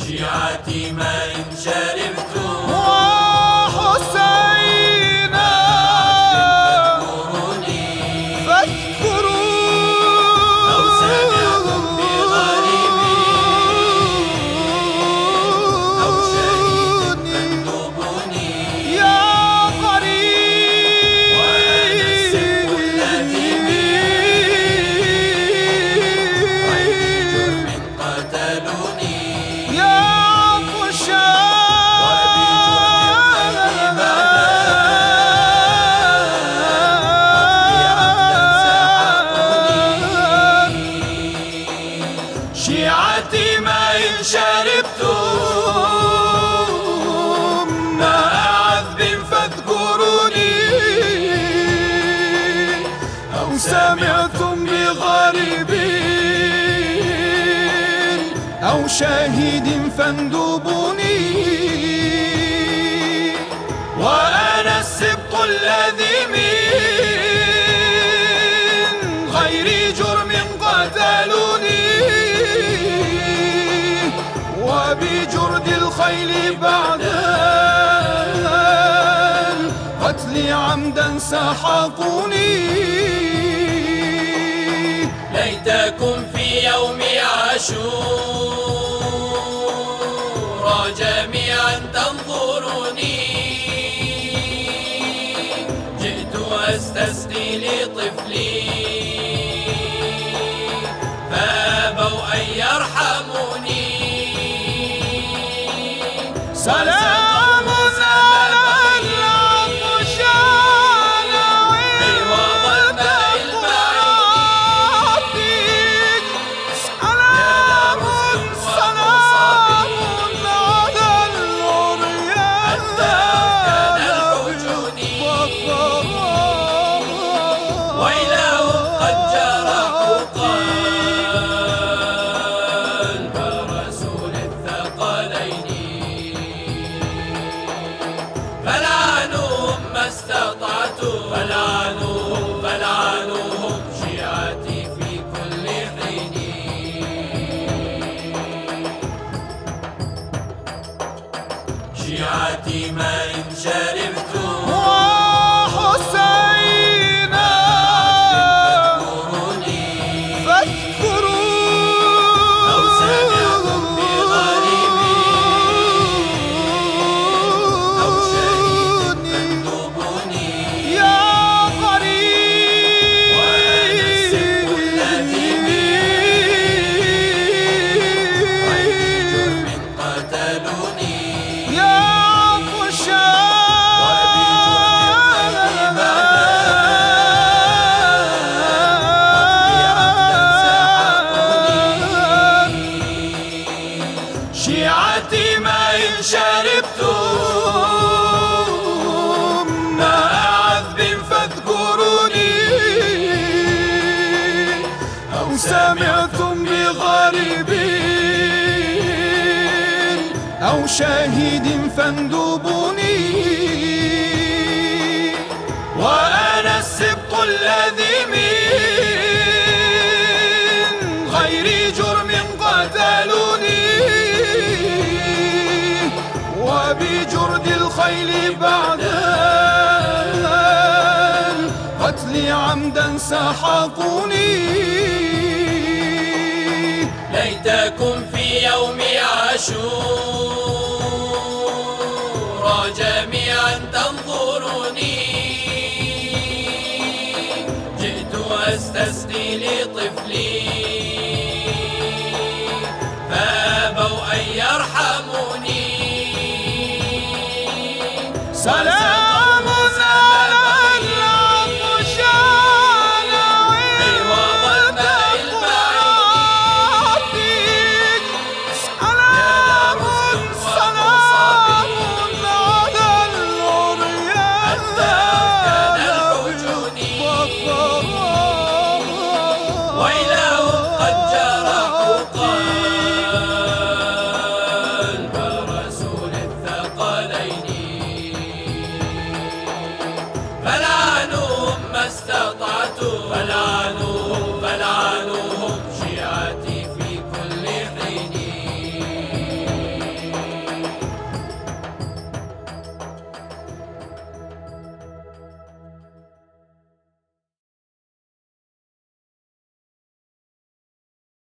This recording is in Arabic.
شيعتي ما إن شربتم وحسينا فاذكروني أو سمعتم بغريب أو شهيد فاندبوني يا قريب وأنا السب الذي بي غير جرم قتلوني يا قشاع شيعتي ما إن شربتم ماء عذب فاذكروني أو سمعتم بغريب أو شاهد فاندبوني وأنا السبط الذي من غير جرم قتلوني وبجرد الخيل بعد القتل عمدا سحقوني ليتكم في يوم عاشورا جميعا تنظروني جئت أستسقي لطفلي فأبوا أن يرحموني سلام على العطشان عوض الماء المعين سلام على العريان حتى كان الحجون ويلهم قد جرحوا قلب رسول الثقلين فلعنوهم ما استطعتم فلعنوهم شيعتي في كل حين شيعتي ما إن شربتم وحسينا فاذكروني أو سمعتم بغريب أو شهيد فاندبوني يا قريب وأنا السب الذي بي غير جرم قتلوني يا قشاع شيعتي ما إن شربتم ماء عذب فاذكروني أو سمعتم بغريب أو شاهد فاندبوني وأنا السبط الذي من غير جرم قتلوني وبجرد الخيل بعد القتل عمدا سحقوني ليتكم في يوم عاشورا جميعا تنظروني جئت أستسقي لطفلي